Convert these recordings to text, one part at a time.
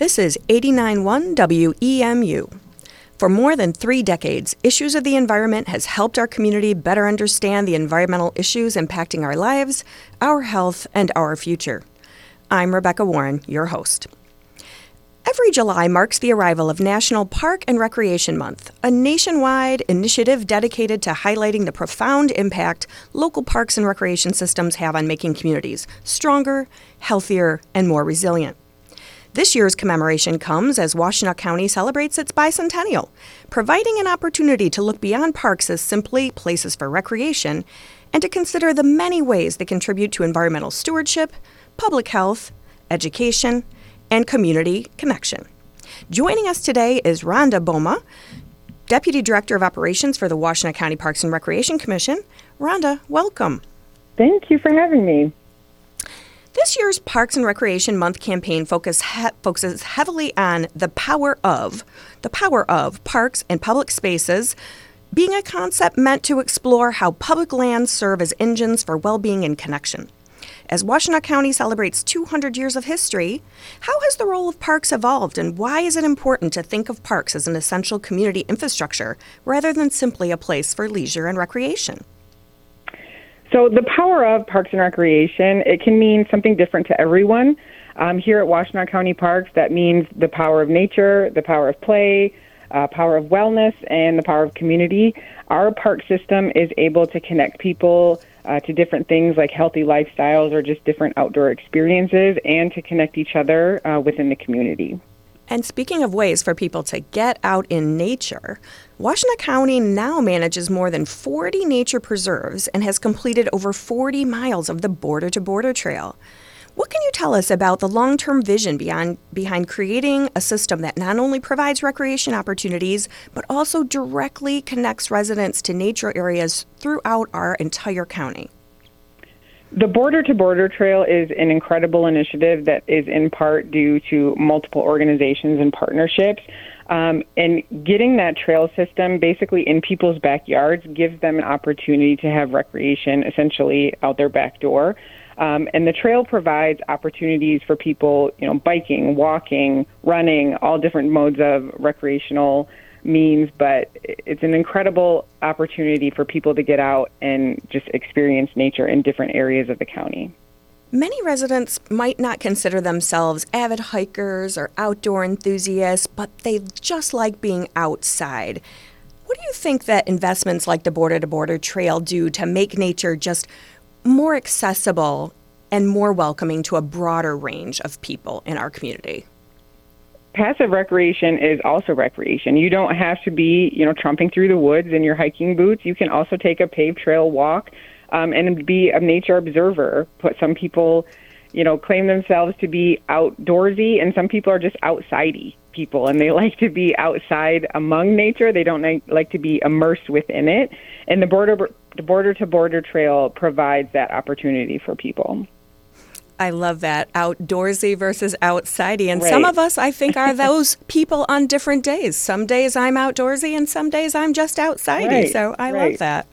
This is 89.1 WEMU. For more than 3 decades, Issues of the Environment has helped our community better understand the environmental issues impacting our lives, our health, and our future. I'm Rebecca Warren, your host. Every July marks the arrival of National Park and Recreation Month, a nationwide initiative dedicated to highlighting the profound impact local parks and recreation systems have on making communities stronger, healthier, and more resilient. This year's commemoration comes as Washtenaw County celebrates its bicentennial, providing an opportunity to look beyond parks as simply places for recreation and to consider the many ways they contribute to environmental stewardship, public health, education, and community connection. Joining us today is Rhonda Boma, Deputy Director of Operations for the Washtenaw County Parks and Recreation Commission. Rhonda, welcome. Thank you for having me. This year's Parks and Recreation Month campaign focuses heavily on the power of parks and public spaces, being a concept meant to explore how public lands serve as engines for well-being and connection. As Washtenaw County celebrates 200 years of history, how has the role of parks evolved, and why is it important to think of parks as an essential community infrastructure rather than simply a place for leisure and recreation? So the power of Parks and Recreation, it can mean something different to everyone. Here at Washtenaw County Parks, that means the power of nature, the power of play, power of wellness, and the power of community. Our park system is able to connect people to different things like healthy lifestyles or just different outdoor experiences, and to connect each other within the community. And speaking of ways for people to get out in nature, Washtenaw County now manages more than 40 nature preserves and has completed over 40 miles of the Border to Border Trail. What can you tell us about the long-term vision behind creating a system that not only provides recreation opportunities, but also directly connects residents to nature areas throughout our entire county? The Border to Border Trail is an incredible initiative that is in part due to multiple organizations and partnerships. And getting that trail system basically in people's backyards gives them an opportunity to have recreation essentially out their back door. And the trail provides opportunities for people, biking, walking, running, all different modes of recreational means, but it's an incredible opportunity for people to get out and just experience nature in different areas of the county. Many residents might not consider themselves avid hikers or outdoor enthusiasts, but they just like being outside. What do you think that investments like the Border to Border Trail do to make nature just more accessible and more welcoming to a broader range of people in our community? Passive recreation is also recreation. You don't have to be, tromping through the woods in your hiking boots. You can also take a paved trail walk and be a nature observer. But some people, claim themselves to be outdoorsy, and some people are just outsidey people, and they like to be outside among nature. They don't like to be immersed within it. And the Border to Border Trail provides that opportunity for people. I love that, outdoorsy versus outsidey. And Right. Some of us, I think, are those people on different days. Some days I'm outdoorsy and some days I'm just outsidey. Right. So I love that.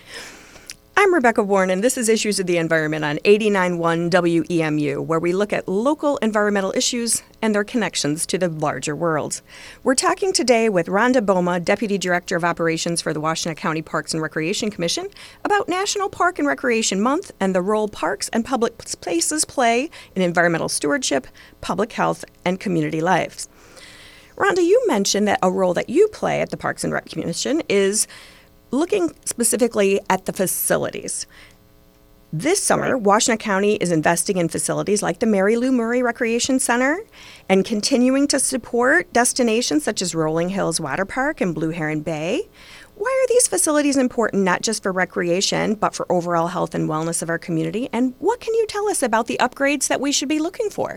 I'm Rebecca Warren, and this is Issues of the Environment on 89.1 WEMU, where we look at local environmental issues and their connections to the larger world. We're talking today with Rhonda Boma, Deputy Director of Operations for the Washtenaw County Parks and Recreation Commission, about National Park and Recreation Month and the role parks and public places play in environmental stewardship, public health, and community lives. Rhonda, you mentioned that a role that you play at the Parks and Rec Commission is looking specifically at the facilities. This summer, Washtenaw County is investing in facilities like the Mary Lou Murray Recreation Center and continuing to support destinations such as Rolling Hills Water Park and Blue Heron Bay. Why are these facilities important not just for recreation, but for overall health and wellness of our community? And what can you tell us about the upgrades that we should be looking for?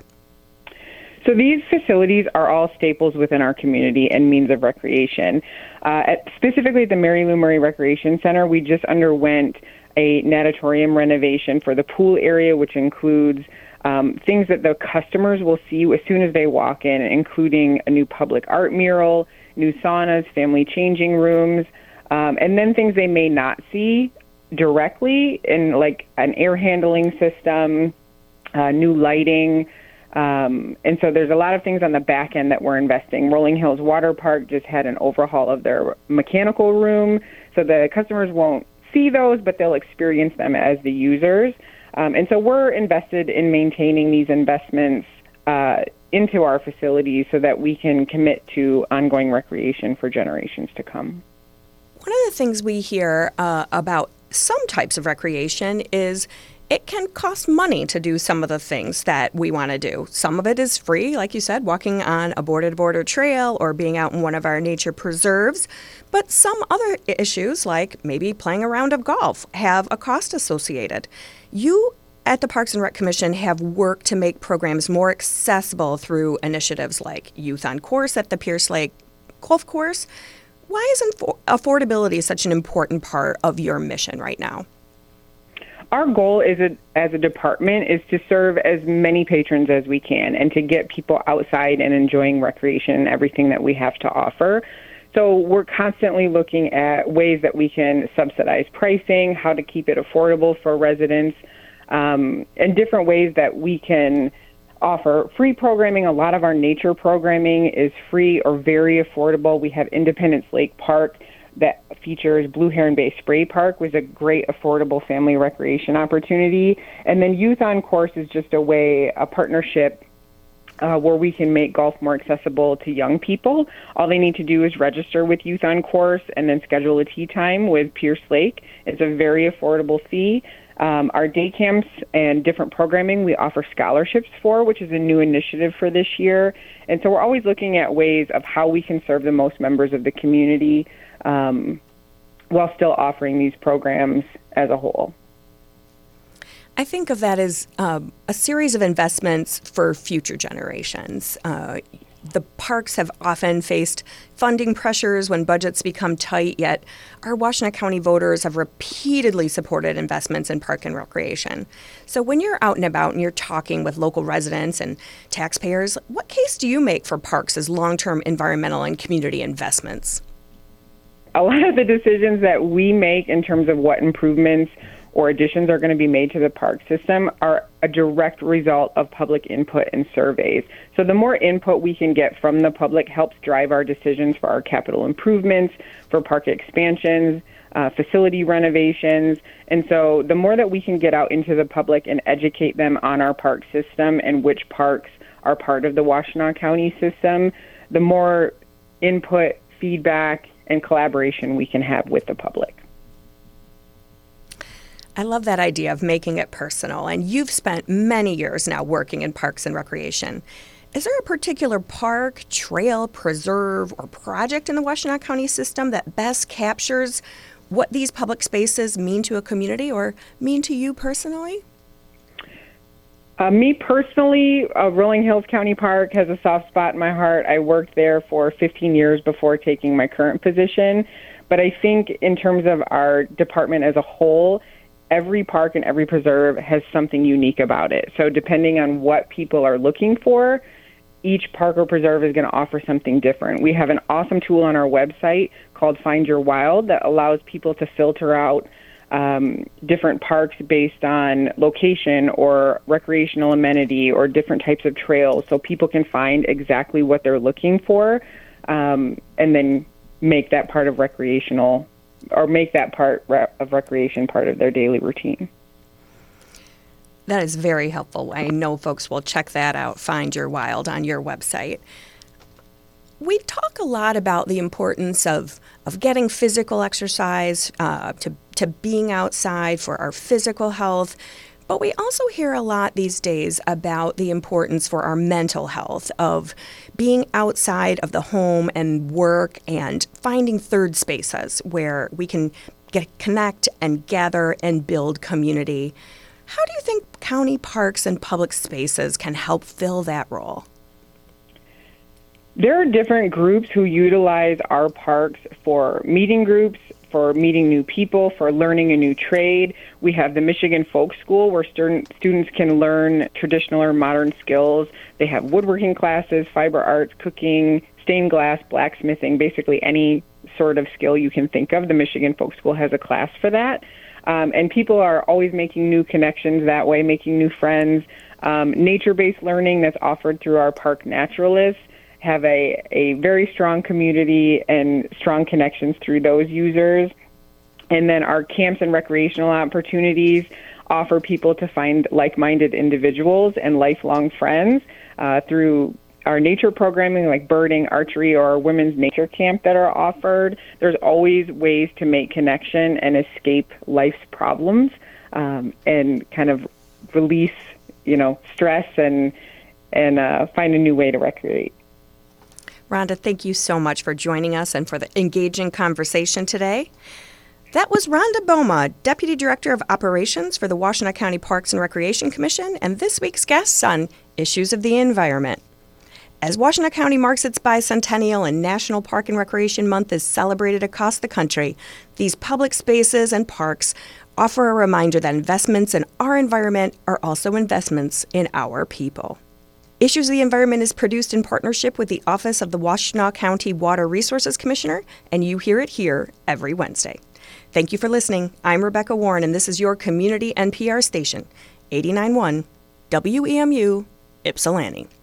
So these facilities are all staples within our community and means of recreation. Specifically at the Mary Lou Murray Recreation Center, we just underwent a natatorium renovation for the pool area, which includes things that the customers will see as soon as they walk in, including a new public art mural, new saunas, family changing rooms, and then things they may not see directly in like an air handling system, new lighting, And so there's a lot of things on the back end that we're investing. Rolling Hills Water Park just had an overhaul of their mechanical room, so the customers won't see those, but they'll experience them as the users. And so we're invested in maintaining these investments into our facilities so that we can commit to ongoing recreation for generations to come. One of the things we hear about some types of recreation is it can cost money to do some of the things that we want to do. Some of it is free, like you said, walking on a border-to-border trail or being out in one of our nature preserves. But some other issues, like maybe playing a round of golf, have a cost associated. You at the Parks and Rec Commission have worked to make programs more accessible through initiatives like Youth on Course at the Pierce Lake Golf Course. Why is affordability such an important part of your mission right now? Our goal as a department is to serve as many patrons as we can and to get people outside and enjoying recreation and everything that we have to offer. So we're constantly looking at ways that we can subsidize pricing, how to keep it affordable for residents, and different ways that we can offer free programming. A lot of our nature programming is free or very affordable. We have Independence Lake Park that features Blue Heron Bay Spray Park, was a great affordable family recreation opportunity. And then Youth on Course is just a partnership where we can make golf more accessible to young people. All they need to do is register with Youth on Course and then schedule a tee time with Pierce Lake. It's a very affordable fee. Our day camps and different programming we offer scholarships for, which is a new initiative for this year. And so we're always looking at ways of how we can serve the most members of the community while still offering these programs as a whole. I think of that as a series of investments for future generations. The parks have often faced funding pressures when budgets become tight, yet our Washtenaw County voters have repeatedly supported investments in park and recreation. So when you're out and about and you're talking with local residents and taxpayers, what case do you make for parks as long-term environmental and community investments? A lot of the decisions that we make in terms of what improvements or additions are going to be made to the park system are a direct result of public input and surveys. So the more input we can get from the public helps drive our decisions for our capital improvements, for park expansions, facility renovations. And so the more that we can get out into the public and educate them on our park system and which parks are part of the Washtenaw County system, the more input, feedback, and collaboration we can have with the public. I love that idea of making it personal, and you've spent many years now working in parks and recreation. Is there a particular park, trail, preserve, or project in the Washtenaw County system that best captures what these public spaces mean to a community or mean to you personally? Me personally, Rolling Hills County Park has a soft spot in my heart. I worked there for 15 years before taking my current position. But I think in terms of our department as a whole, every park and every preserve has something unique about it. So depending on what people are looking for, each park or preserve is going to offer something different. We have an awesome tool on our website called Find Your Wild that allows people to filter out different parks based on location or recreational amenity or different types of trails, so people can find exactly what they're looking for and then make that part of recreational or make that part of recreation part of their daily routine. That is very helpful. I know folks will check that out, Find Your Wild, on your website. We talk a lot about the importance of getting physical exercise, to being outside for our physical health, but we also hear a lot these days about the importance for our mental health of being outside of the home and work and finding third spaces where we can connect and gather and build community. How do you think county parks and public spaces can help fill that role? There are different groups who utilize our parks for meeting groups, for meeting new people, for learning a new trade. We have the Michigan Folk School where students can learn traditional or modern skills. They have woodworking classes, fiber arts, cooking, stained glass, blacksmithing, basically any sort of skill you can think of. The Michigan Folk School has a class for that. And people are always making new connections that way, making new friends. Nature-based learning that's offered through our park naturalists have a very strong community and strong connections through those users. And then our camps and recreational opportunities offer people to find like-minded individuals and lifelong friends through our nature programming like birding, archery, or our women's nature camp that are offered. There's always ways to make connection and escape life's problems and kind of release, stress and find a new way to recreate. Rhonda, thank you so much for joining us and for the engaging conversation today. That was Rhonda Boma, Deputy Director of Operations for the Washtenaw County Parks and Recreation Commission, and this week's guests on Issues of the Environment. As Washtenaw County marks its bicentennial and National Park and Recreation Month is celebrated across the country, these public spaces and parks offer a reminder that investments in our environment are also investments in our people. Issues of the Environment is produced in partnership with the Office of the Washtenaw County Water Resources Commissioner, and you hear it here every Wednesday. Thank you for listening. I'm Rebecca Warren, and this is your community NPR station, 89.1 WEMU, Ypsilanti.